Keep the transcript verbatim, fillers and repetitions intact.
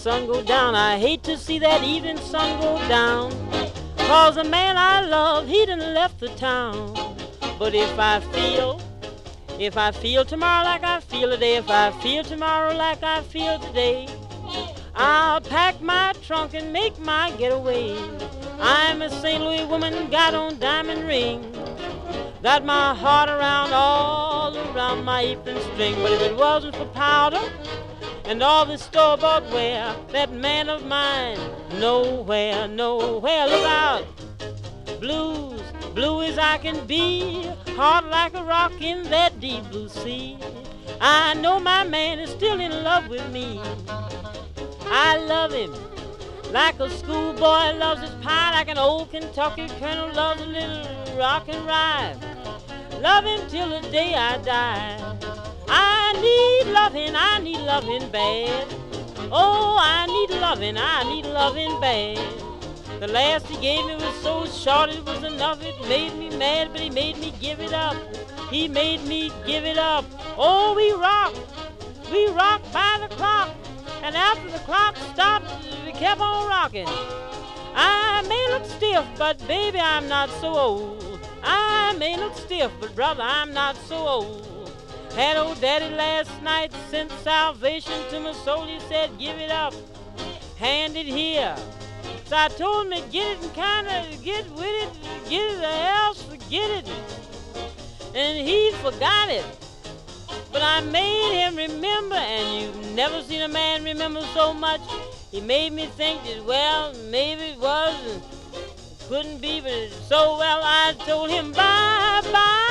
sun go down. I hate to see that evening sun go down, 'cause the man I love, he done left the town. But if I feel, if I feel tomorrow like I feel today, if I feel tomorrow like I feel today, I'll pack my trunk and make my getaway. I'm a Saint Louis woman, got on diamond ring, got my heart around all around my apron string. But if it wasn't for powder and all this store-bought wear, that man of mine, nowhere, nowhere. Look out, blues, blue as I can be, hard like a rock in that deep blue sea. I know my man is still in love with me. I love him like a schoolboy loves his pie, like an old Kentucky colonel loves a little rock and rye. Love him till the day I die. I need loving, I need loving bad. Oh, I need loving, I need loving bad. The last he gave me was so short it was enough. It made me mad, but he made me give it up. He made me give it up. Oh, we rock, we rock by the clock, and after the clock stopped, we kept on rocking. I may look stiff, but baby, I'm not so old. I may look stiff, but brother, I'm not so old. Had old daddy last night sent salvation to my soul. He said, give it up, hand it here. So I told him to get it and kind of get with it, get it or else forget it. And he forgot it. But I made him remember, and you've never seen a man remember so much. He made me think that, well, maybe it was and couldn't be, but so well I told him bye-bye.